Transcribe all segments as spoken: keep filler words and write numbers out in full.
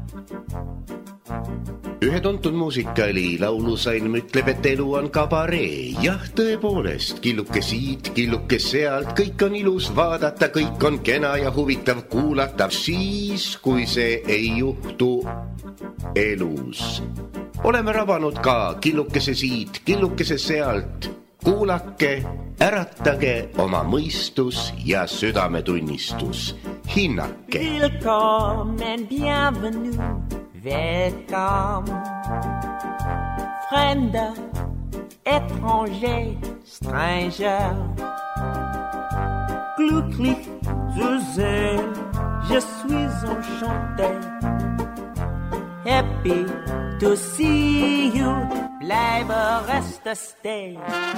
Ühe tuntud muusikaali laulusalm ütleb, et elu on kabaree. Jah, tõepoolest, killuke siit, killuke sealt, kõik on ilus vaadata, kõik on kena ja huvitav kuulata, siis kui see ei juhtu elus. Oleme rabanud ka killukese siit, killukese sealt, kuulake, äratage oma mõistus ja südametunnistus. Hinnake. Willkommen, bienvenue. Welcome, Fremder, étranger, stranger. Glücklich zu sehen, je suis enchanté. Happy to see you, bleibe, reste, stay.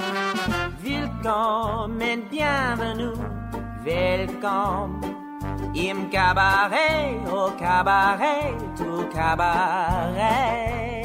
Willkommen, bienvenue, welcome. Im Cabaret, au Cabaret, au Cabaret.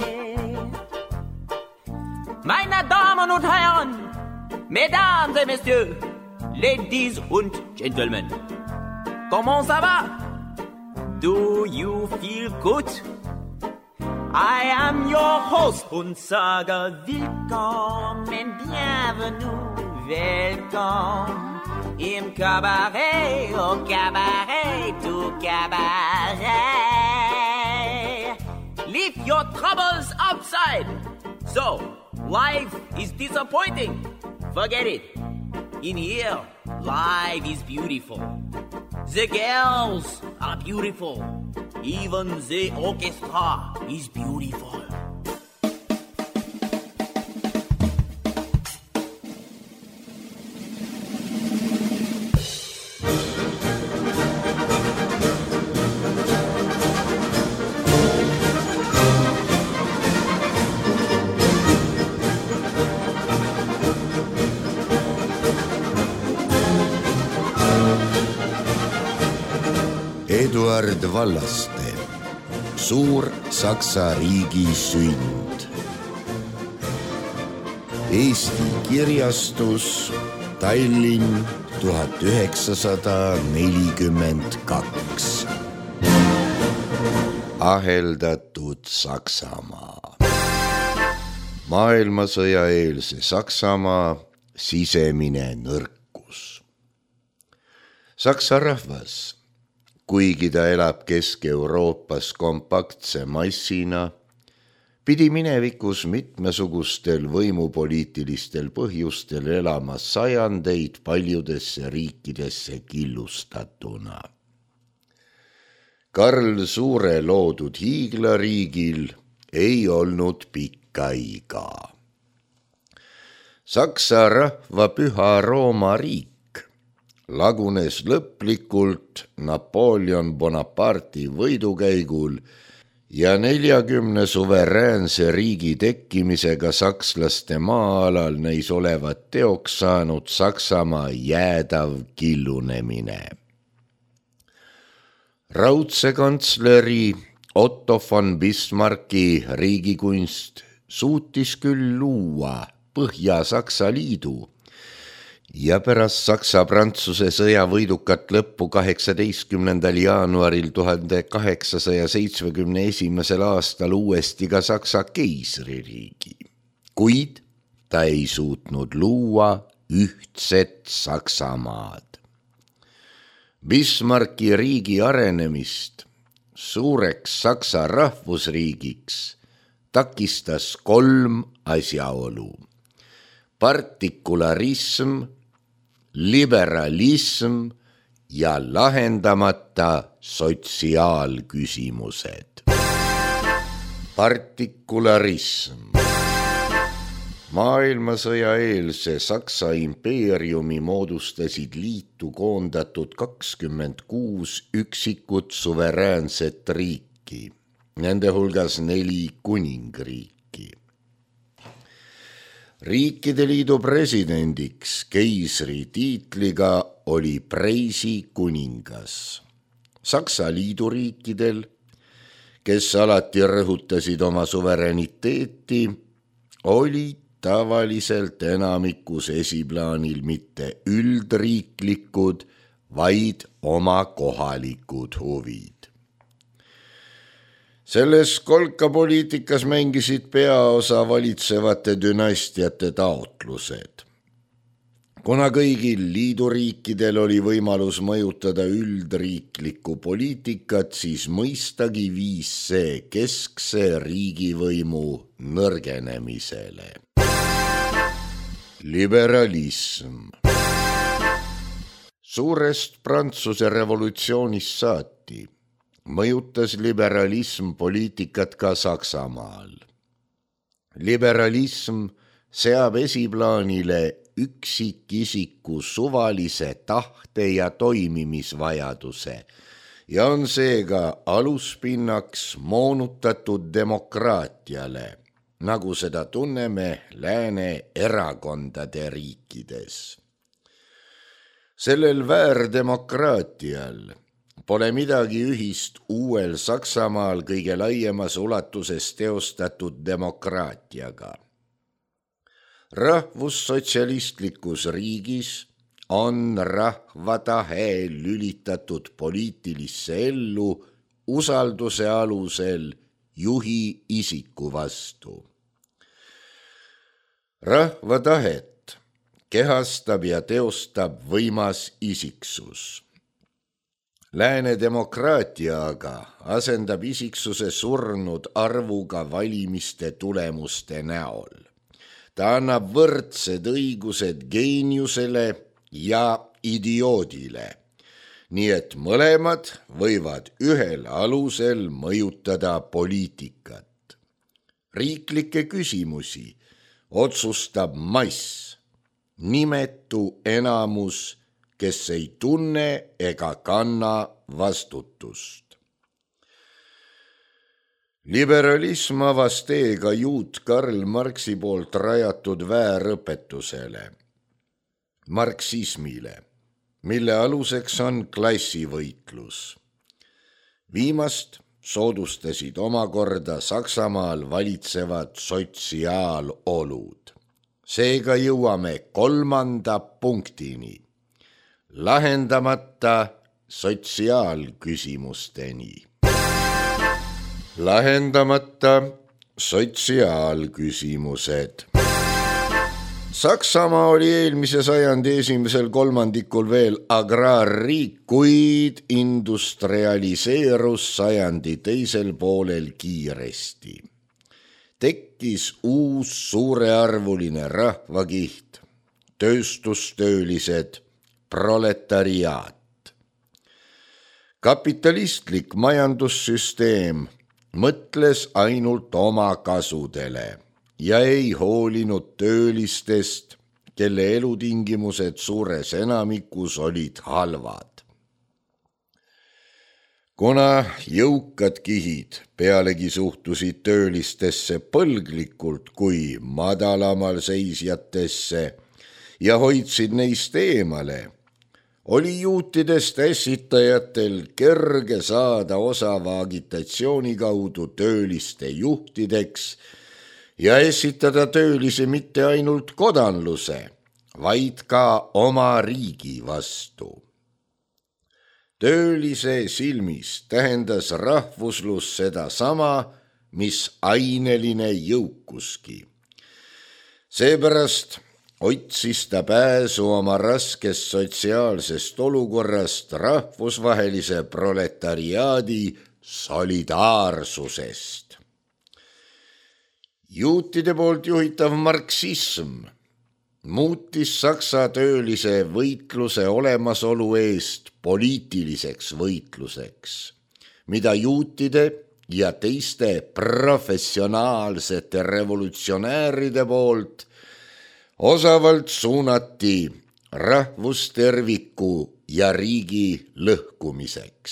Meine Damen und Herren, Mesdames et Messieurs, Ladies und Gentlemen, comment ça va? Do you feel good? I am your host und sage willkommen, bienvenue, welcome. Im Cabaret, au Cabaret, au Cabaret. Leave your troubles outside. So, life is disappointing. Forget it. In here, life is beautiful. The girls are beautiful. Even the orchestra is beautiful. Eduard Vallaste, suur Saksa riigi sünd. Eesti kirjastus, Tallinn tuhat üheksasada nelikümmend kaks. Aheldatud Saksamaa. Maailmasõja eelse Saksamaa sisemine nõrkus. Saksa rahvas, kuigi ta elab Kesk-Euroopas kompaktse massina, pidi minevikus mitmesugustel võimupoliitilistel põhjustel elama sajandeid paljudesse riikidesse killustatuna. Karl Suure loodud hiiglariigil ei olnud pikka iga. Saksa rahva püha Rooma riik lagunes lõplikult Napoleon Bonaparte'i võidukäigul ja neljakümne suveräänse riigi tekkimisega sakslaste maa-alal neis olevat teoks saanud Saksamaa jäädav killunemine. Raudse kantsleri Otto von Bismarcki riigikunst suutis küll luua Põhja-Saksa liidu ja pärast Saksa-Prantsuse sõja võidukat lõppu kaheksateistkümnendal jaanuaril tuhande kaheksasaja seitsmekümne esimesel aastal uuesti ka Saksa keisririigi, kuid ta ei suutnud luua ühtset Saksamaad. Bismarcki riigi arenemist suureks Saksa rahvusriigiks takistas kolm asjaolu: partikularism, liberalism ja lahendamata sotsiaalküsimused. Partikularism. Maailmasõja eelse Saksa impeeriumi moodustasid liitu koondatud kakskümmend kuus üksikut suveräänset riiki, nende hulgas neli kuningriiki. Riikide liidu presidendiks keisri tiitliga oli Preisi kuningas. Saksa liiduriikidel, kes alati rõhutasid oma suveräniteeti, olid tavaliselt enamikus esiplaanil mitte üldriiklikud, vaid oma kohalikud huvid. Selles kolkapoliitikas mängisid peaosa valitsevate dünastiate taotlused. Kuna kõigil liiduriikidel oli võimalus mõjutada üldriiklikku poliitikat, siis mõistagi viis see keskse riigivõimu nõrgenemisele. Liberalism. Suurest Prantsuse revolutsioonist saati mõjutas liberalism poliitikat ka Saksamaal. Liberalism seab esiplaanile üksikisiku suvalise tahte ja toimimisvajaduse ja on seega aluspinnaks moonutatud demokraatiale, nagu seda tunneme lääne erakondade riikides. Sellel väärdemokraatial pole midagi ühist uuel Saksamaal kõige laiemas ulatuses teostatud demokraatiaga. Rahvussotsialistlikus riigis on rahvatahe lülitatud poliitilisse ellu usalduse alusel juhi isiku vastu. Rahvatahet kehastab ja teostab võimas isiksus. Lääne demokraatia aga asendab isiksuse surnud arvuga valimiste tulemuste näol. Ta annab võrdsed õigused geeniusele ja idioodile, nii et mõlemad võivad ühel alusel mõjutada poliitikat. Riiklikke küsimusi otsustab mass, nimetu enamus, kes ei tunne ega kanna vastutust. Liberalism avas teega juut Karl Marxi poolt rajatud väärõpetusele, marksismile, mille aluseks on klassivõitlus. Viimast soodustasid omakorda Saksamaal valitsevad sotsiaalolud. Seega jõuame kolmanda punktini, lahendamata sotsiaalküsimusteni. Lahendamata sotsiaalküsimused. Saksamaa oli eelmise sajandi esimesel kolmandikul veel agraarriik, kuid industrialiseerus sajandi teisel poolel kiiresti. Tekkis uus suurearvuline rahvakiht, tööstustöölised, proletariaat. Kapitalistlik majandussüsteem mõtles ainult oma kasudele ja ei hoolinud töölistest, kelle elutingimused suures enamikus olid halvad. Kuna jõukad kihid pealegi suhtusid töölistesse põlglikult kui madalamal seisjatesse ja hoidsid neist eemale, oli juutidest ässitajatel kerge saada osava agitatsiooni kaudu tööliste juhtideks ja ässitada töölisi mitte ainult kodanluse, vaid ka oma riigi vastu. Töölise silmis tähendas rahvuslus seda sama, mis aineline jõukuski. Seepärast otsis ta pääsu oma raskest sotsiaalsest olukorrast rahvusvahelise proletariaadi solidaarsusest. Juutide poolt juhitav marksism muutis Saksa töölise võitluse olemasolu eest poliitiliseks võitluseks, mida juutide ja teiste professionaalsete revolutsionääride poolt osavalt suunati rahvusterviku ja riigi lõhkumiseks.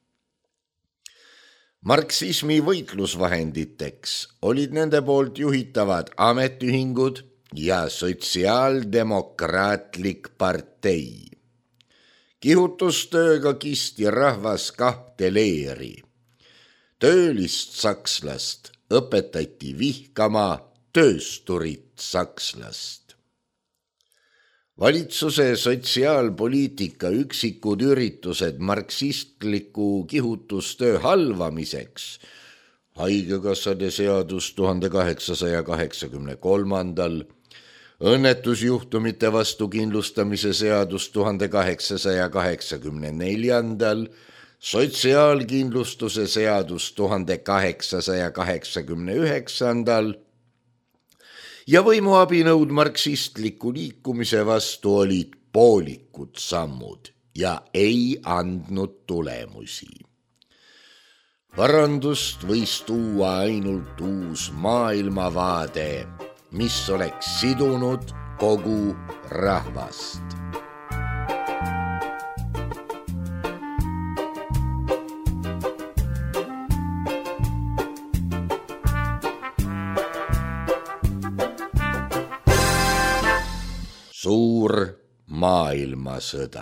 Marksismi võitlusvahenditeks olid nende poolt juhitavad ametiühingud ja sotsiaaldemokraatlik partei. Kihutustööga kisti rahvas kahte leeri. Töölist sakslast õpetati vihkama töösturit sakslast. Valitsuse sotsiaalpoliitika üksikud üritused marksistliku kihutustöö halvamiseks haigekassade seadus tuhande kaheksasaja kaheksakümne kolmandal, õnnetusjuhtumite vastu kindlustamise seadus tuhande kaheksasaja kaheksakümne neljandal, sotsiaalkindlustuse seadus tuhande kaheksasaja kaheksakümne üheksandal ja võimuabinõud marksistliku liikumise vastu olid poolikud sammud ja ei andnud tulemusi. Parandust võis tuua ainult uus maailmavaade, mis oleks sidunud kogu rahvast. Suur maailmasõda.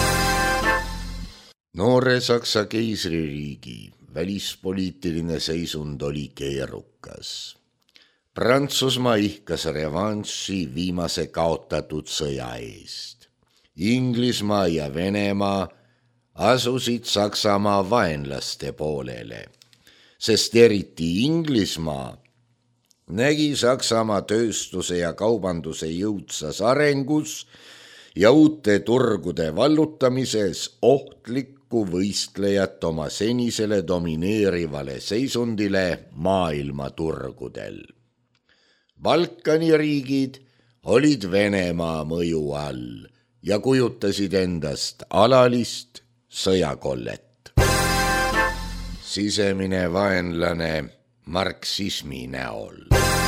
Noore Saksa keisririigi välispoliitiline seisund oli keerukas. Prantsusmaa ihkas revanši viimase kaotatud sõja eest. Inglismaa ja Venemaa asusid Saksamaa vaenlaste poolele, sest eriti Inglismaa nägi Saksamaa tööstuse ja kaubanduse jõudsas arengus ja uute turgude vallutamises ohtlikku võistlejat oma senisele domineerivale seisundile maailmaturgudel. Balkani riigid olid Venemaa mõju all ja kujutasid endast alalist sõjakollet. Sisemine vaenlane marksismi näol.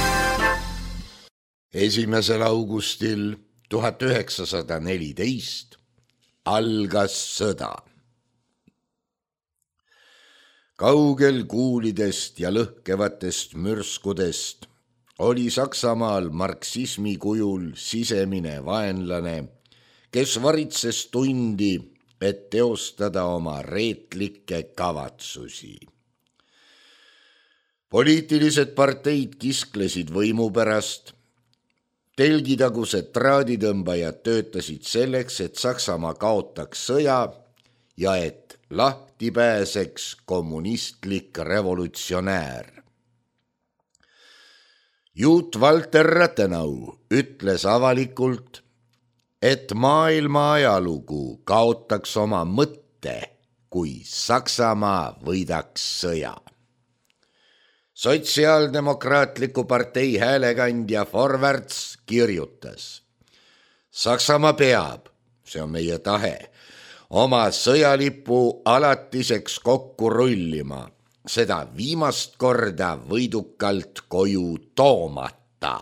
Esimesel augustil tuhat üheksasada neliteist algas sõda. Kaugel kuulidest ja lõhkevatest mürskudest oli Saksamaal marksismi kujul sisemine vaenlane, kes varitses tundi, et teostada oma reetlikke kavatsusi. Poliitilised parteid kisklesid võimu pärast, telgitagused traaditõmbajad töötasid selleks, et Saksamaa kaotaks sõja ja et lahti pääseks kommunistlik revolutsionäär. Juut Walter Rathenau ütles avalikult, et maailma ajalugu kaotaks oma mõtte, kui Saksamaa võidaks sõja. Sotsiaaldemokraatliku partei häälekandja Forwärts kirjutas: Saksamaa peab, see on meie tahe, oma sõjalipu alatiseks kokku rullima, seda viimast korda võidukalt koju toomata.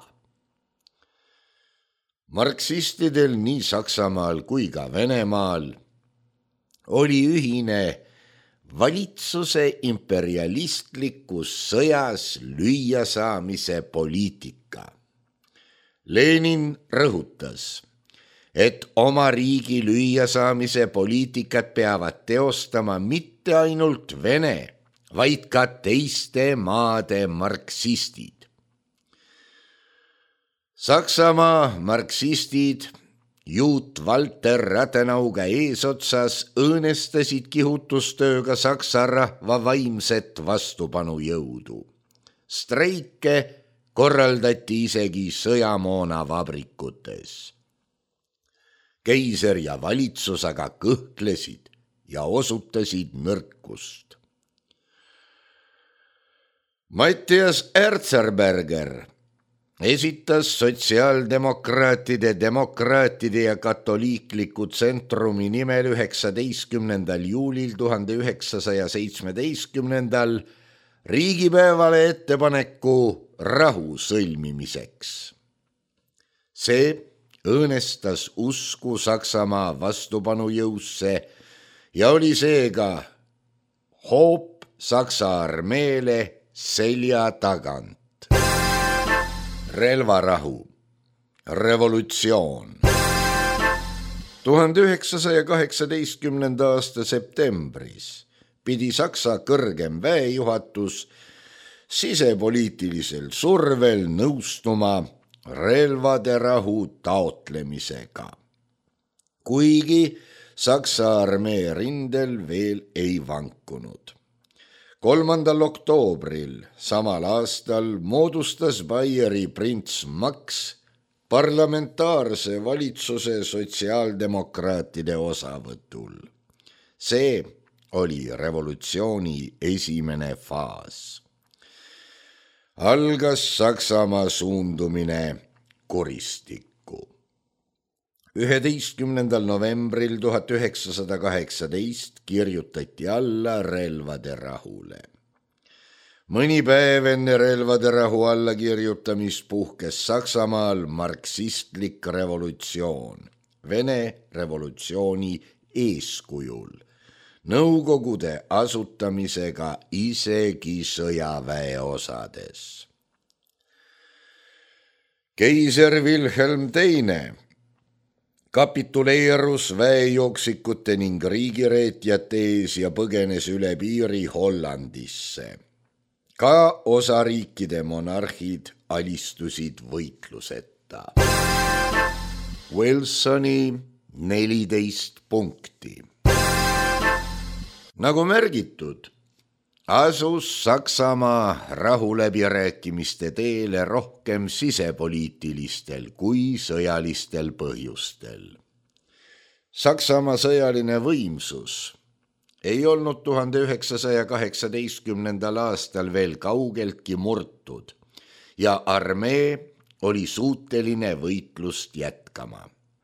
Marksistidel nii Saksamaal kui ka Venemaal oli ühine valitsuse imperialistlikus sõjas lüüa saamise poliitika. Lenin rõhutas, et oma riigi lüüa saamise poliitikat peavad teostama mitte ainult Vene, vaid ka teiste maade marksistid. Saksamaa marksistid Juut Walter Rathenauga eesotsas õõnestasid kihutustööga Saksa rahva vaimset vastupanujõudu. Streike korraldati isegi sõjamoona vabrikutes. Keiser ja valitsus aga kõhklesid ja osutasid nõrkust. Matthias Erzberger esitas sotsiaaldemokraatide, demokraatide ja katoliikliku tsentrumi nimel üheksateistkümnendal juulil tuhande üheksasaja seitsmeteistkümnendal riigipäevale ettepaneku rahu sõlmimiseks. See õõnestas usku Saksamaa vastupanujõusse ja oli seega hoop Saksa armeele selja tagant. Relvarahu, revolutsioon. tuhande üheksasaja kaheksateistkümnenda aasta septembris pidi Saksa kõrgem väejuhatus sisepoliitilisel survel nõustuma relvade rahu taotlemisega, kuigi Saksa armee rindel veel ei vankunud. kolmandal oktoobril samal aastal moodustas Baieri prints Max parlamentaarse valitsuse sotsiaaldemokraatide osavõtul. See oli revolutsiooni esimene faas. Algas Saksamaa suundumine kuristikku. üheteistkümnendal novembril tuhat üheksasada kaheksateist kirjutati alla relvade rahule. Mõni päev enne relvade rahu allakirjutamist puhkes Saksamaal marksistlik revolutsioon, Vene revolutsiooni eeskujul, Nõukogude asutamisega isegi sõjaväe osades. Keiser Wilhelm teine kapituleerus väejooksikute ning riigireetjate ees ja põgenes üle piiri Hollandisse. Ka osariikide monarhid alistusid võitluseta. Wilsoni neliteist punkti. Nagu märgitud, asus Saksamaa rahuläbirääkimiste teele rohkem sisepoliitilistel kui sõjalistel põhjustel. Saksamaa sõjaline võimsus ei olnud tuhande üheksasaja kaheksateistkümnendal aastal veel kaugeltki murtud ja armee oli suuteline võitlust jätkama.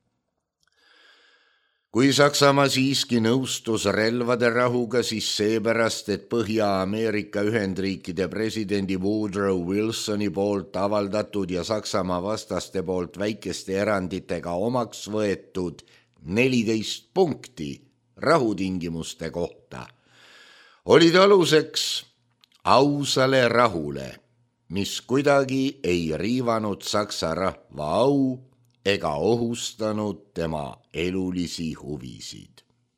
Kui Saksamaa siiski nõustus relvade rahuga, siis seepärast, et Põhja-Ameerika Ühendriikide presidendi Woodrow Wilsoni poolt avaldatud ja Saksamaa vastaste poolt väikeste eranditega omaks võetud neliteist punkti rahutingimuste kohta olid aluseks ausale rahule, mis kuidagi ei riivanud Saksa rahva au ega ohustanud tema elulisi huvisid.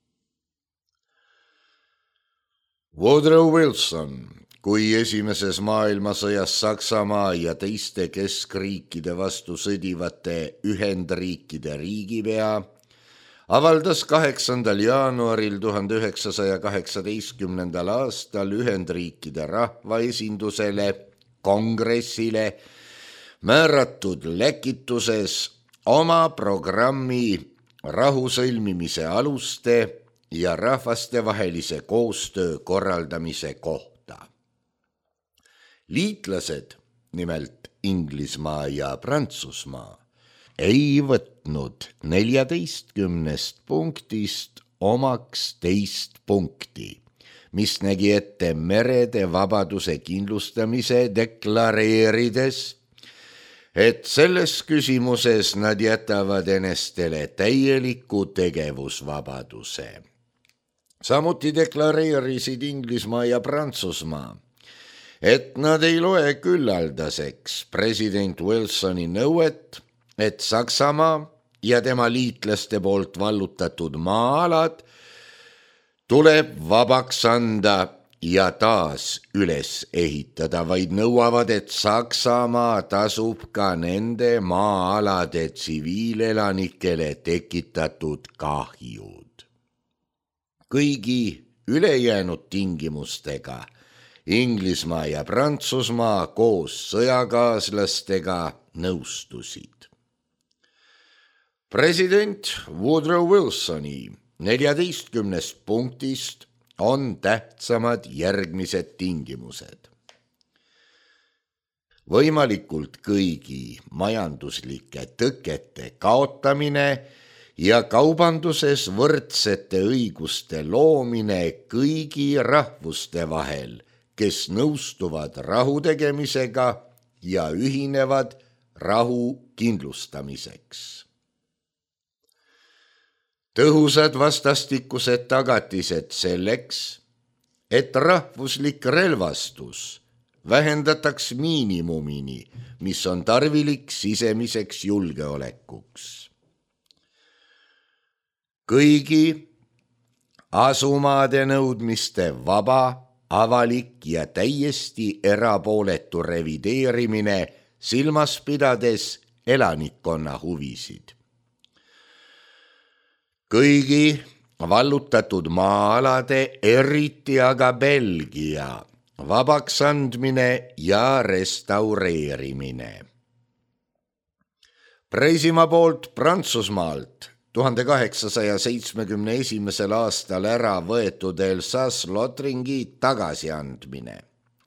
Woodrow Wilson, kui esimeses maailmasõjas Saksamaa ja teiste keskriikide vastu sõdivate Ühendriikide riigipea, avaldas kaheksandal jaanuaril tuhande üheksasaja kaheksateistkümnendal aastal Ühendriikide rahvaesindusele, kongressile määratud läkituses oma programmi rahu sõlmimise aluste ja rahvastevahelise koostöö korraldamise kohta. Liitlased, nimelt Inglismaa ja Prantsusmaa, ei võtnud neljateistkümnest punktist omaks teist punkti, mis nägi ette merede vabaduse kindlustamise deklareerides, et selles küsimuses nad jätavad enestele täieliku tegevusvabaduse. Samuti deklareerisid Inglismaa ja Prantsusmaa, et nad ei loe küllaldaseks president Wilsoni nõuet, et Saksamaa ja tema liitlaste poolt vallutatud maa-alad tuleb vabaks anda ja taas üles ehitada, vaid nõuavad, et Saksamaa tasub ka nende maa-alade tsiviilelanikele tekitatud kahjud. Kõigi ülejäänud tingimustega Inglismaa ja Prantsusmaa koos sõjakaaslastega nõustusid. President Woodrow Wilsoni neljateistkümnest punktist on tähtsamad järgmised tingimused. Võimalikult kõigi majanduslike tõkete kaotamine ja kaubanduses võrdsete õiguste loomine kõigi rahvuste vahel, kes nõustuvad rahu tegemisega ja ühinevad rahu kindlustamiseks. Tõhusad vastastikused tagatised selleks, et rahvuslik relvastus vähendataks miinimumini, mis on tarvilik sisemiseks julgeolekuks. Kõigi asumaade nõudmiste vaba, avalik ja täiesti erapooletu revideerimine silmas pidades elanikkonna huvisid. Kõigi vallutatud maa-alade, eriti aga Belgia, vabaks andmine ja restaureerimine. Preisimaa poolt Prantsusmaalt tuhande kaheksasaja seitsmekümne esimesel aastal ära võetud Elsass-Lotringi tagasiandmine.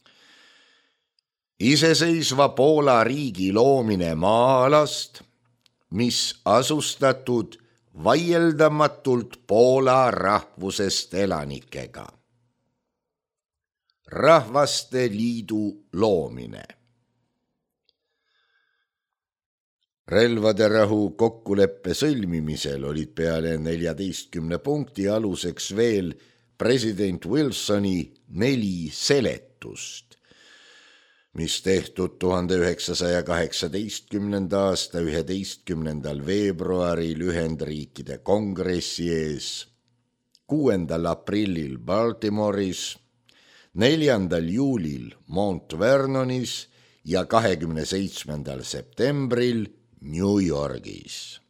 Iseseisva Poola riigi loomine maa-alast, mis asustatud vaieldamatult Poola rahvusest elanikega. Rahvaste liidu loomine. Relvade rahu kokkuleppe sõlmimisel olid peale neljateistkümne punkti aluseks veel president Wilsoni neli seletust, mis tehtud tuhande üheksasaja kaheksateistkümnenda aasta üheteistkümnendal veebruaril Ühendriikide kongressi ees, kuuendal aprillil Baltimoris, neljandal juulil Mount Vernonis ja kahekümne seitsmendal septembril New Yorgis.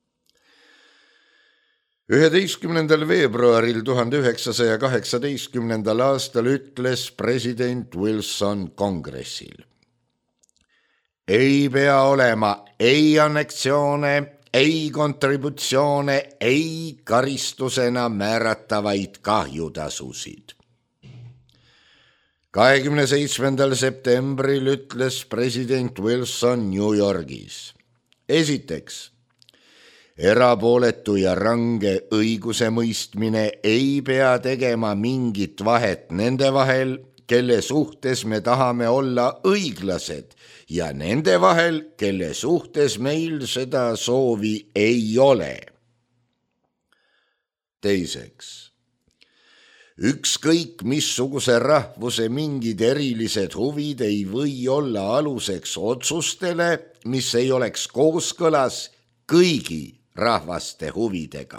üheteistkümnendal veebruaril tuhande üheksasaja kaheksateistkümnendal aastal ütles president Wilson kongressil: ei pea olema ei anneksioone, ei kontributsioone, ei karistusena määratavaid kahjutasusid. kahekümne seitsmendal septembril ütles president Wilson New Yorgis: esiteks, erapooletu ja range õiguse mõistmine ei pea tegema mingit vahet nende vahel, kelle suhtes me tahame olla õiglased, ja nende vahel, kelle suhtes meil seda soovi ei ole. Teiseks, ükskõik missuguse rahvuse mingid erilised huvid ei või olla aluseks otsustele, mis ei oleks kooskõlas kõigi rahvaste huvidega.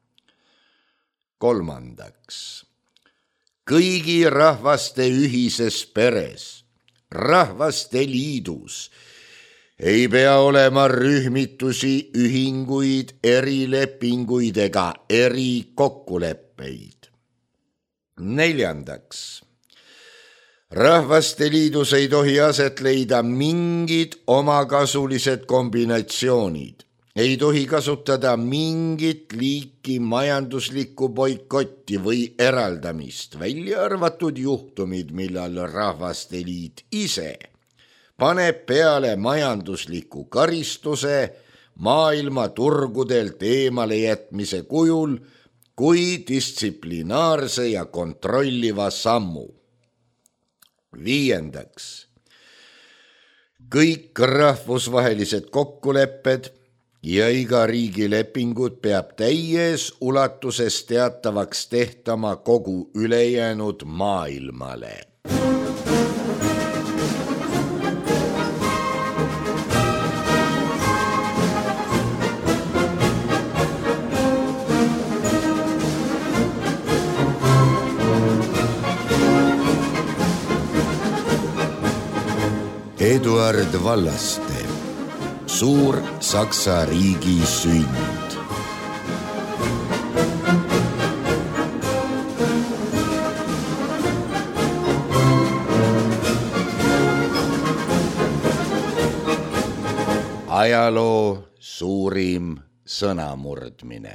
Kolmandaks, kõigi rahvaste ühises peres, rahvaste liidus, ei pea olema rühmitusi, ühinguid, erilepinguid ega erikokkuleppeid. Neljandaks, rahvaste liidus ei tohi aset leida mingid omakasulised kombinatsioonid, ei tohi kasutada mingit liiki majanduslikku boikotti või eraldamist, välja arvatud juhtumid, millal rahvaste liit ise paneb peale majandusliku karistuse maailma turgudelt eemale jätmise kujul kui distsiplinaarse ja kontrolliva sammu. Viiendaks, kõik rahvusvahelised kokkulepped ja iga riigi lepingud peab täies ulatuses teatavaks tehtama kogu ülejäänud maailmale. Eduard Vallaste, suur Saksa riigi sünd. Ajaloo suurim sõnamurdmine.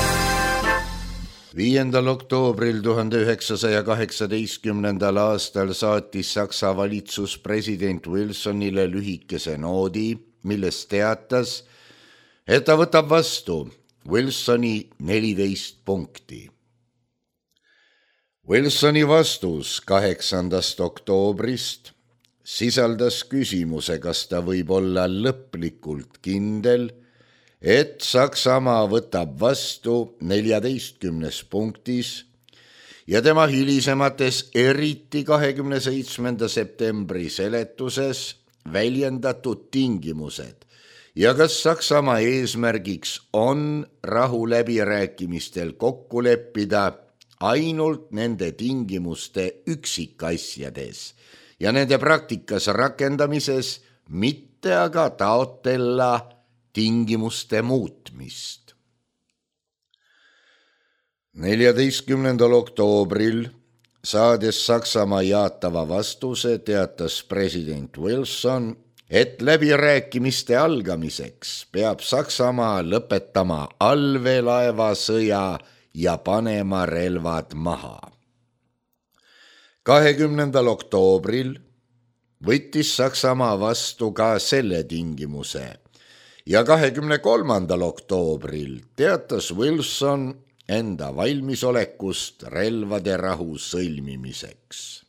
viiendal oktoobril tuhande üheksasaja kaheksateistkümnendal aastal saatis Saksa valitsus president Wilsonile lühikese noodi, milles teatas, et ta võtab vastu Wilsoni neliteist punkti. Wilsoni vastus kaheksandast oktoobrist sisaldas küsimuse, kas ta võib olla lõplikult kindel, et Saksamaa võtab vastu neljateistkümnes punktis ja tema hilisemates, eriti kahekümne seitsmenda septembri seletuses väljendatud tingimused ja kas Saksamaa eesmärgiks on rahuläbirääkimistel kokku leppida ainult nende tingimuste üksikasjades ja nende praktikas rakendamises, mitte aga taotella tingimuste muutmist. neljateistkümnendal oktoobril saades Saksamaa jaatava vastuse, teatas president Wilson, et läbirääkimiste algamiseks peab Saksamaa lõpetama allveelaevasõja ja panema relvad maha. kahekümnendal oktoobril võttis Saksamaa vastu ka selle tingimuse ja kahekümne kolmandal oktoobril teatas Wilson enda valmisolekust relvade rahu sõlmimiseks.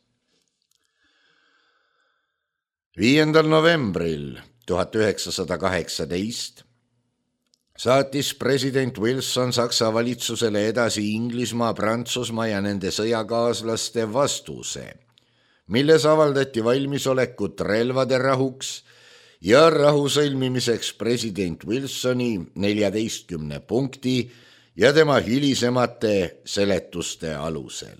viiendal novembril tuhat üheksasada kaheksateist saatis president Wilson Saksa valitsusele edasi Inglismaa, Prantsusmaa ja nende sõjakaaslaste vastuse, milles avaldati valmisolekut relvade rahuks ja rahu sõlmimiseks president Wilsoni neljateistkümne punkti ja tema hilisemate seletuste alusel.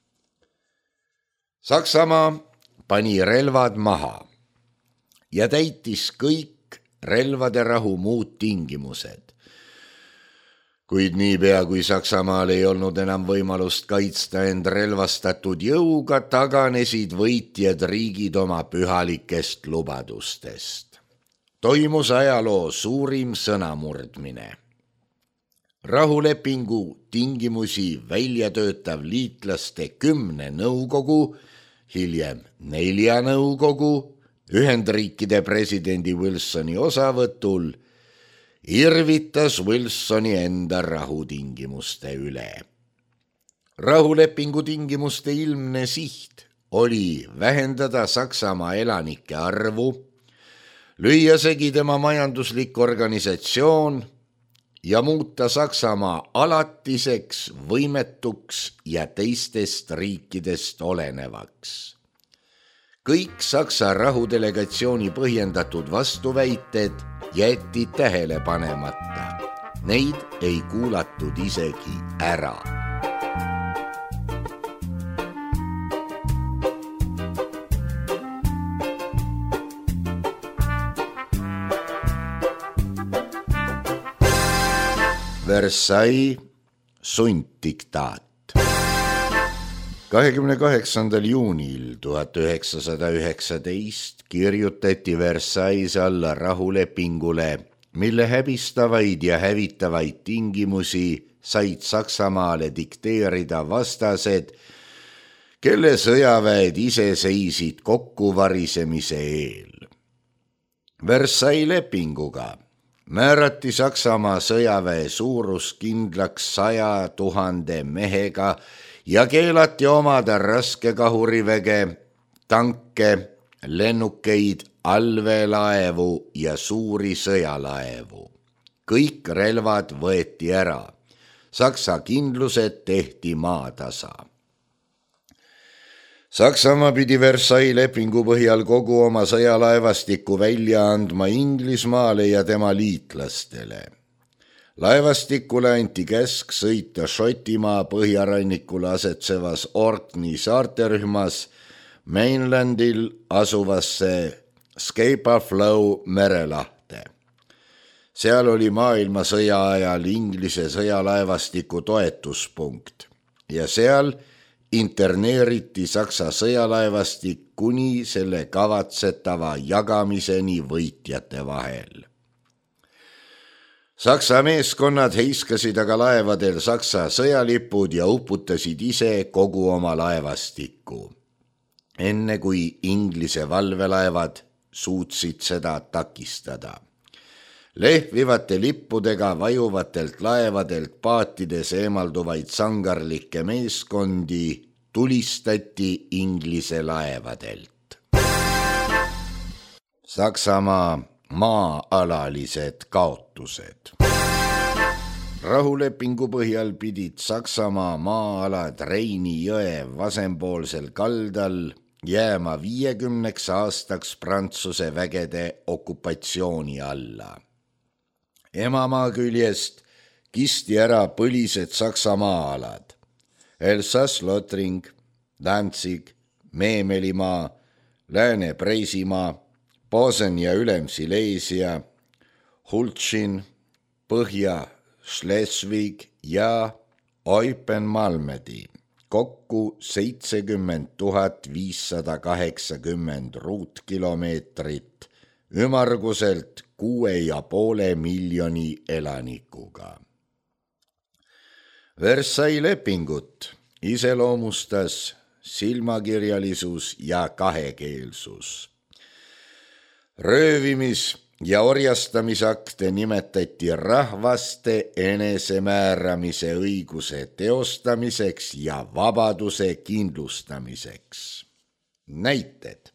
Saksamaa pani relvad maha ja täitis kõik relvade rahu muud tingimused. Kuid niipea, kui Saksamaal ei olnud enam võimalust kaitsta end relvastatud jõuga, taganesid võitjad riigid oma pühalikest lubadustest. Toimus ajaloo suurim sõnamurdmine. Rahulepingu tingimusi välja töötav liitlaste kümne nõukogu, hiljem nelja nõukogu, Ühendriikide presidendi Wilsoni osavõtul irvitas Wilsoni enda rahutingimuste üle. Rahulepingu tingimuste ilmne siht oli vähendada Saksamaa elanike arvu, lüüa segi tema majanduslik organisatsioon ja muuta Saksamaa alatiseks, võimetuks ja teistest riikidest olenevaks. Kõik Saksa rahudelegatsiooni põhjendatud vastuväited jäeti tähele panemata. Neid ei kuulatud isegi ära. Versailles sunddiktaat. kahekümne kaheksandal juunil tuhat üheksasada üheksateist kirjutati Versailles alla rahulepingule, mille häbistavaid ja hävitavaid tingimusi said Saksamaale dikteerida vastased, kelle sõjaväed ise seisid kokkuvarisemise eel. Versailles lepinguga määrati Saksamaa sõjaväe suurus kindlaks saja tuhande mehega ja keelati omada raskekahuriväge, tanke, lennukeid, allveelaevu ja suuri sõjalaevu. Kõik relvad võeti ära. Saksa kindlused tehti maatasa. Saksamaa pidi Versailles lepingu põhjal kogu oma sõjalaevastikku välja andma Inglismaale ja tema liitlastele. Laevastikule anti käsk sõita Šotimaa põhjarannikul asetsevas Orkney saarterühmas Mainlandil asuvasse Scapa Flow merelahte. Seal oli maailmasõja ajal Inglise sõjalaevastiku toetuspunkt ja seal interneeriti Saksa sõjalaevastik kuni selle kavatsetava jagamiseni võitjate vahel. Saksa meeskonnad heiskasid aga laevadel Saksa sõjalipud ja uputasid ise kogu oma laevastikku, enne kui Inglise valvelaevad suutsid seda takistada. Lehvivate lippudega vajuvatelt laevadelt paatides eemalduvaid sangarlikke meeskondi tulistati Inglise laevadelt. Saksamaa maa-alalised kaotused. Rahulepingu põhjal pidid Saksamaa maa-alad Reini jõe vasempoolsel kaldal jääma viiekümneks aastaks Prantsuse vägede okupatsiooni alla. Emamaa küljest kisti ära põlised Saksa maa-alad, Elsass-Lothring, Danzig, Meemelimaa, Lääne-Preisimaa, Posen ja Ülem-Silesia, Hultšin, Põhja-Schleswig ja Eupen Malmedi, kokku seitsekümmend tuhat viissada kaheksakümmend ruutkilomeetrit, ümarguselt kuue ja poole miljoni elanikuga. Versailles lepingut iseloomustas silmakirjalisus ja kahekeelsus. Röövimis- ja orjastamisakte nimetati rahvaste enesemääramise õiguse teostamiseks ja vabaduse kindlustamiseks. Näited.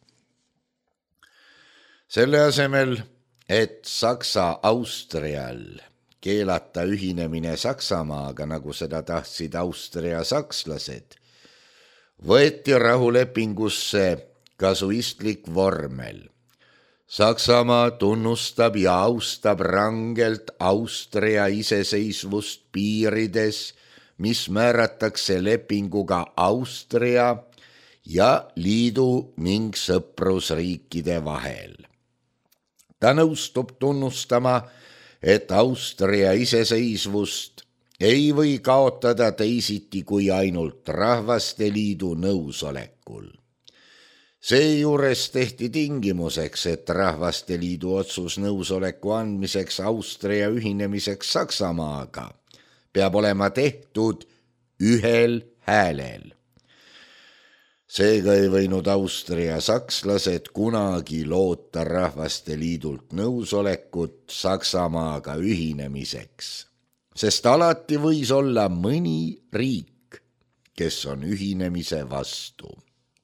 Selle asemel, et Saksa-Austrial keelata ühinemine Saksamaaga, nagu seda tahtsid Austria sakslased, võeti rahulepingusse kasuistlik vormel. Saksamaa tunnustab ja austab rangelt Austria iseseisvust piirides, mis määratakse lepinguga Austria ja liidu ning sõprusriikide vahel. Ta nõustub tunnustama, et Austria iseseisvust ei või kaotada teisiti kui ainult Rahvaste Liidu nõusolekul. Seejuures tehti tingimuseks, et Rahvaste Liidu otsus nõusoleku andmiseks Austria ühinemiseks Saksamaaga peab olema tehtud ühel häälel. Seega ei võinud Austria sakslased kunagi loota Rahvaste Liidult nõusolekut Saksamaaga ühinemiseks, sest alati võis olla mõni riik, kes on ühinemise vastu.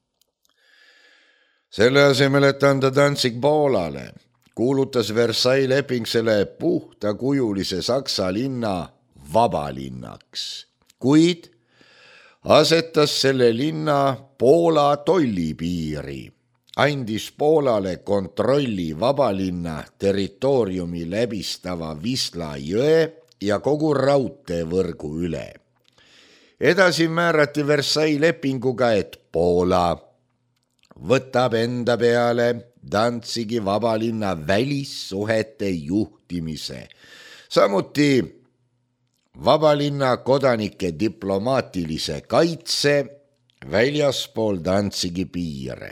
Selle asemel, et anda Danzig Poolale, kuulutas Versailles leping selle puhtakujulise Saksa linna vabalinnaks, kuid asetas selle linna Poola tollipiiri, andis Poolale kontrolli vabalinna territooriumi läbistava Wisla jõe ja kogu raudteevõrgu üle. Edasi määrati Versailles lepinguga, et Poola võtab enda peale Danzigi vabalinna välissuhete juhtimise, samuti vabalinna kodanike diplomaatilise kaitse väljaspool Danzigi piire.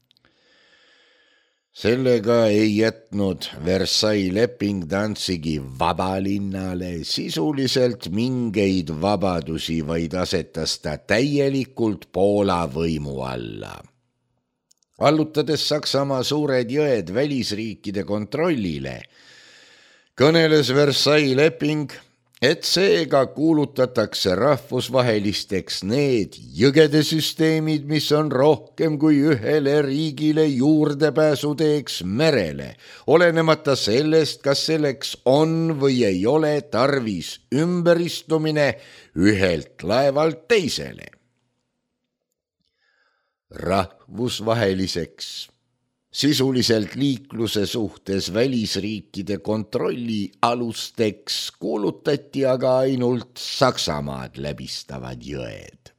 Sellega ei jätnud Versailles leping Danzigi vabalinnale sisuliselt mingeid vabadusi, vaid asetas ta täielikult Poola võimu alla. Allutades Saksamaa suured jõed välisriikide kontrollile, kõneles Versailles leping, et seega kuulutatakse rahvusvahelisteks need jõgede süsteemid, mis on rohkem kui ühele riigile juurdepääsuteeks merele, olenemata sellest, kas selleks on või ei ole tarvis ümberistumine ühelt laevalt teisele. Rahvusvaheliseks sisuliselt liikluse suhtes välisriikide kontrolli alusteks kuulutati aga ainult Saksamaad läbistavad jõed.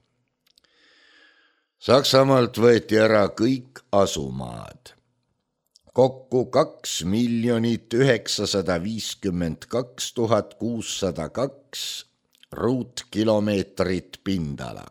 Saksamaalt võeti ära kõik asumaad. Kokku kaks miljonit üheksasada viiskümmend kaks tuhat kuussada kaks ruutkilomeetrit pindala.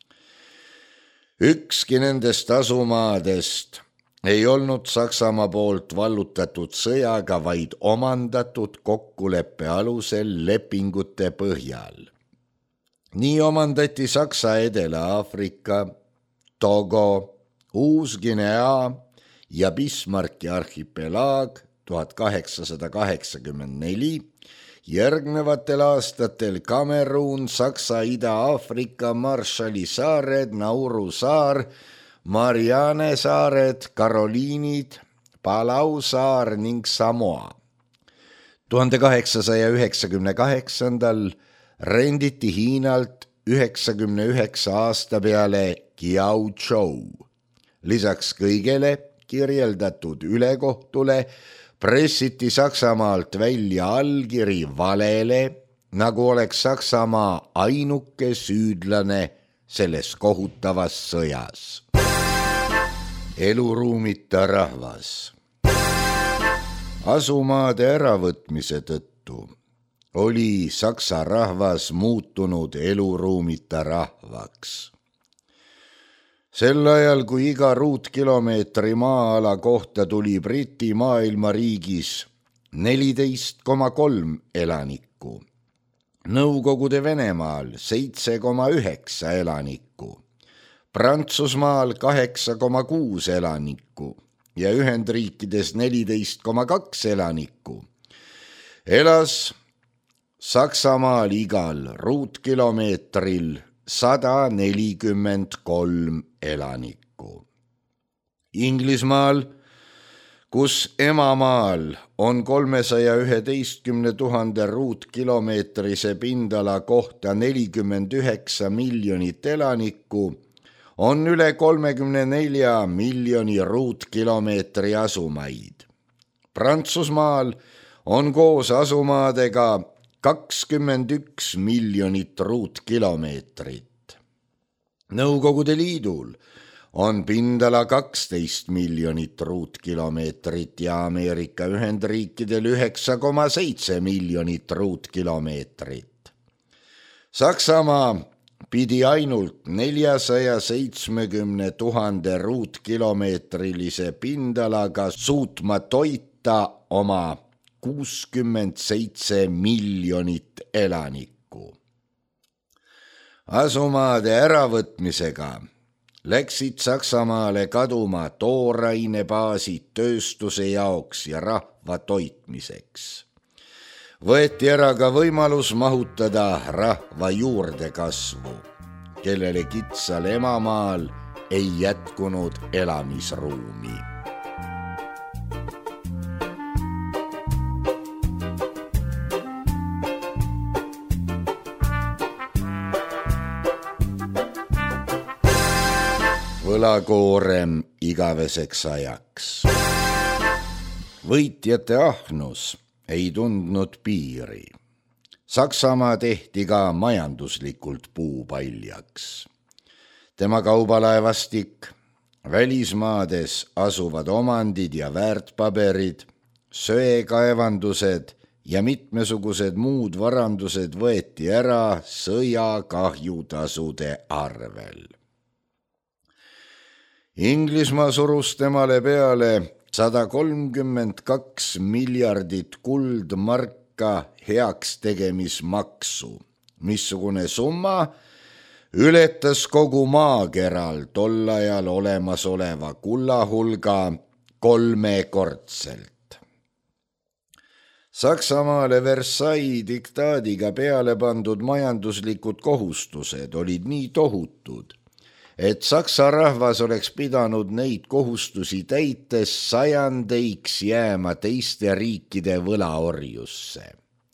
Ükski nendest asumaadest ei olnud Saksamaa poolt vallutatud sõjaga, vaid omandatud kokkuleppe alusel lepingute põhjal. Nii omandati Saksa Edela-Aafrika, Togo, Uus-Guinea ja Bismarcki arhipelaag tuhat kaheksasada kaheksakümmend neli, järgnevatel aastatel Kameruun, Saksa Ida-Aafrika, Marshalli saared, Nauru saar, Marianne saared, Karoliinid, Palau saar ning Samoa. tuhande kaheksasaja üheksakümne kaheksandal renditi Hiinalt üheksakümne üheksa aasta peale Kiautšou. Lisaks kõigele kirjeldatud ülekohtule pressiti Saksamaalt välja allkiri valele, nagu oleks Saksamaa ainuke süüdlane selles kohutavas sõjas. Eluruumita rahvas. Asumaade äravõtmise tõttu oli saksa rahvas muutunud eluruumita rahvaks. Sel ajal, kui iga ruutkilomeetri maa-ala kohta tuli Briti maailmariigis neliteist koma kolm elanikku, Nõukogude Venemaal seitse koma üheksa elanikku, Prantsusmaal kaheksa koma kuus elanikku ja Ühendriikides neliteist koma kaks elanikku, elas Saksamaal igal ruutkilomeetril sada nelikümmend kolm elanikku. Inglismaal, kus emamaal on kolmesaja üheteistkümne tuhande ruutkilomeetrise pindala kohta nelikümmend üheksa miljonit elanikku, on üle kolmekümne nelja miljoni ruutkilomeetri asumaid. Prantsusmaal on koos asumaadega kakskümmend üks miljonit ruutkilomeetrit. Nõukogude Liidul on pindala kaksteist miljonit ruutkilomeetrit ja Ameerika Ühendriikidel üheksa koma seitse miljonit ruutkilomeetrit. Saksamaa pidi ainult neljasaja seitsmekümne tuhande ruutkilomeetrilise pindalaga suutma toita oma kuuskümmend seitse miljonit elanikku. Asumaade äravõtmisega läksid Saksamaale kaduma toorainebaasid tööstuse jaoks ja rahva toitmiseks. Võeti ära ka võimalus mahutada rahva juurdekasvu, kellele kitsal emamaal ei jätkunud elamisruumi. Võlakoorem igaveseks ajaks. Võitjate ahnus ei tundnud piiri. Saksamaa tehti ka majanduslikult puupaljaks. Tema kaubalaevastik, välismaades asuvad omandid ja väärtpaberid, söekaevandused ja mitmesugused muud varandused võeti ära sõjakahjutasude arvel. Inglismaa surus temale peale sada kolmkümmend kaks miljardit kuldmarka heaks tegemismaksu, missugune summa ületas kogu maakeral tol ajal olemasoleva kullahulga kolmekordselt. Saksamaale Versailles diktaadiga peale pandud majanduslikud kohustused olid nii tohutud, et saksa rahvas oleks pidanud neid kohustusi täites sajandeiks jääma teiste riikide võlaorjusse.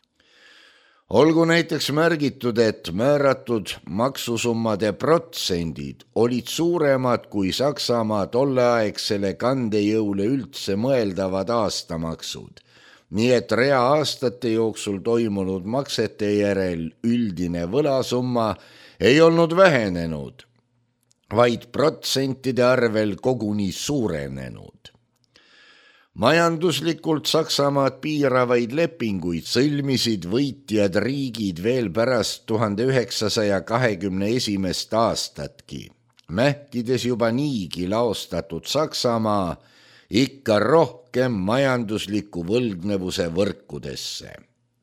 Olgu näiteks märgitud, et määratud maksusummade protsendid olid suuremad kui Saksamaa tolleaegsele kandejõule üldse mõeldavad aastamaksud, nii et rea aastate jooksul toimunud maksete järel üldine võlasumma ei olnud vähenenud, vaid protsentide arvel koguni suurenenud. Majanduslikult Saksamaad piiravaid lepinguid sõlmisid võitjad riigid veel pärast tuhande üheksasaja kahekümne esimest aastatki, mähkides juba niigi laostatud Saksamaa ikka rohkem majandusliku võlgnevuse võrkudesse.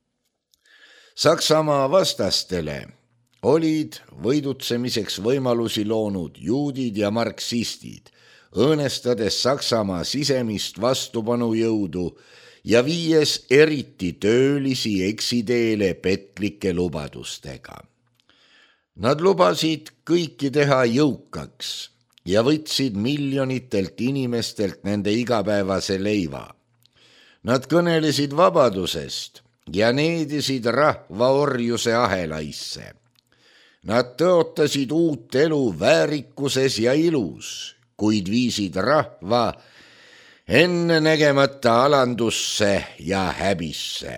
Saksamaa vastastele olid võidutsemiseks võimalusi loonud juudid ja marksistid, õõnestades Saksamaa sisemist vastupanujõudu ja viies eriti töölisi eksiteele petlike lubadustega. Nad lubasid kõiki teha jõukaks ja võtsid miljonitelt inimestelt nende igapäevase leiva. Nad kõnelesid vabadusest ja needisid rahva orjuse ahelaisse. Nad tõotasid uut elu väärikuses ja ilus, kuid viisid rahva enne nägemata alandusse ja häbisse.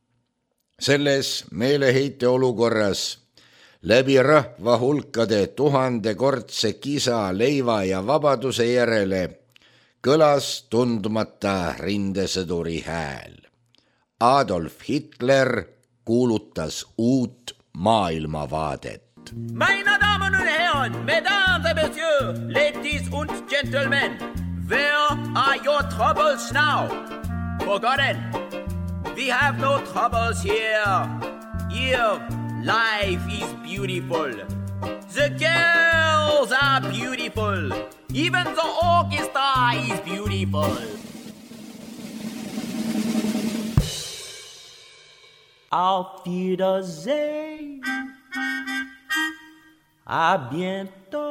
Selles meeleheite olukorras läbi rahva hulkade tuhandekordse kisa leiva ja vabaduse järele kõlas tundmata rindesõduri hääl. Adolf Hitler kuulutas uut maailmavaadet. Meine Damen und Herren, Mesdames et Messieurs, Ladies und Gentlemen, where are your troubles now? Forgotten. We have no troubles here. Here, life is beautiful. The girls are beautiful. Even the orchestra is beautiful. Auf Wiedersehen. À bientôt.